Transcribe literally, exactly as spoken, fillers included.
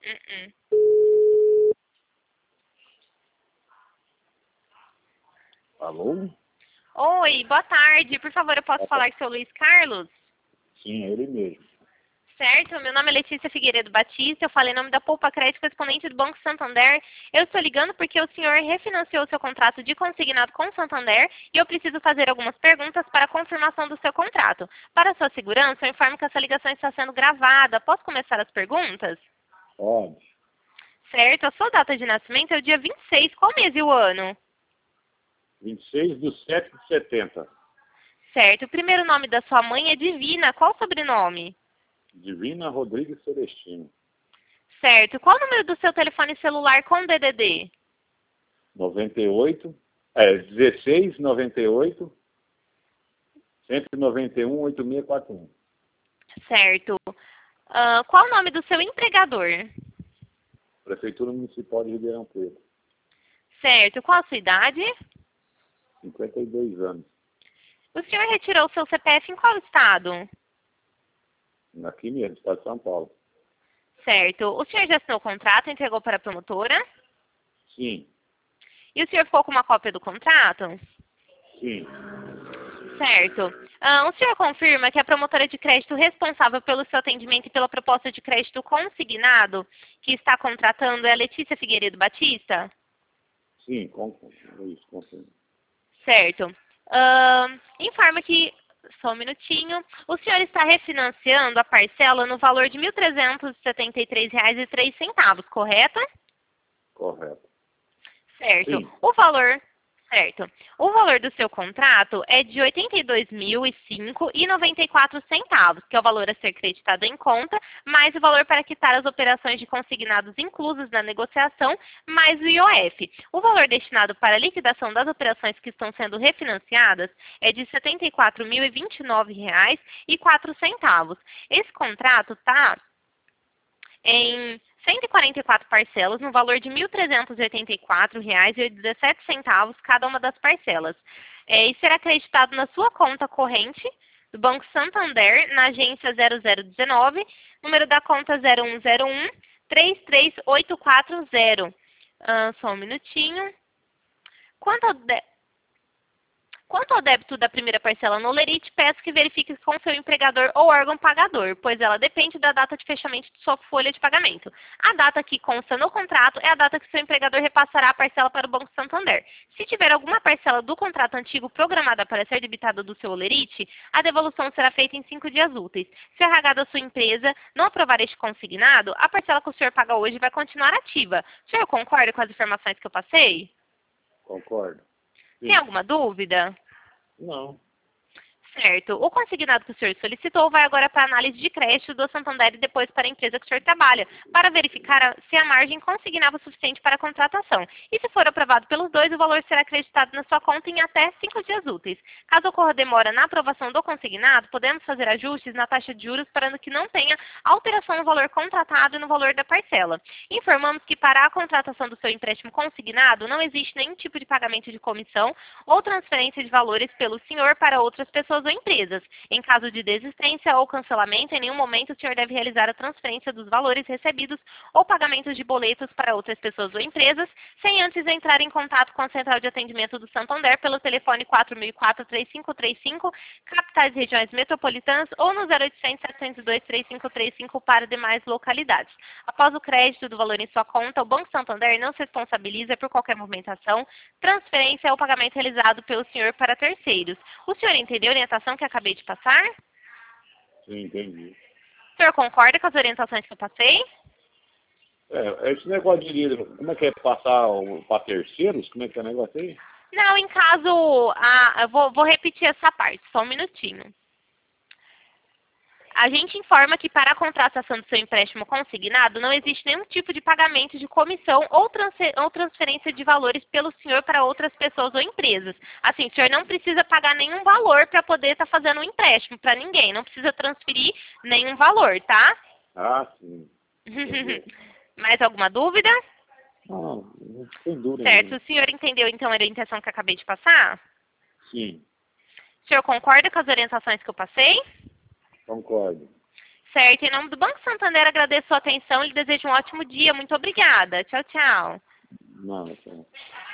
Uh-uh. Alô? Oi, boa tarde. Por favor, eu posso falar com o seu Luiz Carlos? Sim, é ele mesmo. Certo, meu nome é Letícia Figueiredo Batista, eu falei em nome da Poupa Crédito correspondente do Banco Santander. Eu estou ligando porque o senhor refinanciou seu contrato de consignado com o Santander e eu preciso fazer algumas perguntas para a confirmação do seu contrato. Para sua segurança, eu informo que essa ligação está sendo gravada. Posso começar as perguntas? Pode. Certo, a sua data de nascimento é o dia vinte e seis, qual mês e o ano? vinte e seis de sete de setenta. Certo, o primeiro nome da sua mãe é Divina, qual o sobrenome? Divina Rodrigues Celestino. Certo, qual o número do seu telefone celular com D D D? noventa e oito. É, dezesseis, noventa e oito, cento e noventa e um, oito seis quatro um. Certo. Ah, qual o nome do seu empregador? Prefeitura Municipal de Ribeirão Preto. Certo. Qual a sua idade? cinquenta e dois anos. O senhor retirou o seu C P F em qual estado? Aqui mesmo, estado de São Paulo. Certo. O senhor já assinou o contrato e entregou para a promotora? Sim, E o senhor ficou com uma cópia do contrato? sim. Certo. Ah, o senhor confirma que a promotora de crédito responsável pelo seu atendimento e pela proposta de crédito consignado que está contratando é a Letícia Figueiredo Batista? Sim, com, isso, confirmo. Certo. Ah, informa que, só um minutinho, o senhor está refinanciando a parcela no valor de mil trezentos e setenta e três reais e três centavos, correto? Correto. Certo. Sim. O valor, certo. O valor do seu contrato é de oitenta e dois mil e cinco reais e noventa e quatro centavos, que é o valor a ser creditado em conta, mais o valor para quitar as operações de consignados inclusas na negociação, mais o I O F. O valor destinado para a liquidação das operações que estão sendo refinanciadas é de setenta e quatro mil e vinte e nove reais e quatro centavos. Esse contrato está em cento e quarenta e quatro parcelas, no valor de mil trezentos e oitenta e quatro reais e dezessete centavos cada uma das parcelas. É, e será acreditado na sua conta corrente do Banco Santander, na agência zero zero um nove, número da conta zero um zero um, três três oito quatro zero. Ah, só um minutinho. Quanto ao de... Quanto ao débito da primeira parcela no Lerite, peço que verifique com seu empregador ou órgão pagador, pois ela depende da data de fechamento de sua folha de pagamento. A data que consta no contrato é a data que seu empregador repassará a parcela para o Banco Santander. Se tiver alguma parcela do contrato antigo programada para ser debitada do seu Lerite, a devolução será feita em cinco dias úteis. Se o R H da sua empresa não aprovar este consignado, a parcela que o senhor paga hoje vai continuar ativa. O senhor concorda com as informações que eu passei? Concordo. Sim. Tem alguma dúvida? Não. Certo. O consignado que o senhor solicitou vai agora para a análise de crédito do Santander e depois para a empresa que o senhor trabalha, para verificar a- se a margem consignava o suficiente para a contratação. E se for aprovado pelos dois, o valor será acreditado na sua conta em até cinco dias úteis. Caso ocorra demora na aprovação do consignado, podemos fazer ajustes na taxa de juros para que não tenha alteração no valor contratado e no valor da parcela. Informamos que para a contratação do seu empréstimo consignado, não existe nenhum tipo de pagamento de comissão ou transferência de valores pelo senhor para outras pessoas ou empresas. Em caso de desistência ou cancelamento, em nenhum momento o senhor deve realizar a transferência dos valores recebidos ou pagamentos de boletos para outras pessoas ou empresas, sem antes entrar em contato com a Central de Atendimento do Santander pelo telefone quatro mil e quatro, três cinco três cinco, capitais e regiões metropolitanas, ou no zero oitocentos, setecentos e dois, três cinco três cinco para demais localidades. Após o crédito do valor em sua conta, o Banco Santander não se responsabiliza por qualquer movimentação, transferência ou pagamento realizado pelo senhor para terceiros. O senhor entendeu a orientação que acabei de passar? Sim, entendi. O senhor concorda com as orientações que eu passei? É, esse negócio de, como é que é passar para terceiros? Como é que é o negócio aí? Não, em caso, ah, eu vou, vou repetir essa parte, só um minutinho. A gente informa que para a contratação do seu empréstimo consignado não existe nenhum tipo de pagamento de comissão ou, transfer, ou transferência de valores pelo senhor para outras pessoas ou empresas. Assim, o senhor não precisa pagar nenhum valor para poder estar fazendo um empréstimo para ninguém. Não precisa transferir nenhum valor, tá? Ah, sim. Mais alguma dúvida? Não, não tem dúvida Certo. nenhuma. O senhor entendeu então a orientação que eu acabei de passar? Sim, O senhor concorda com as orientações que eu passei? concordo. Certo, em nome do Banco Santander, agradeço a sua atenção e lhe desejo um ótimo dia. Muito obrigada. Tchau, tchau. Não, não.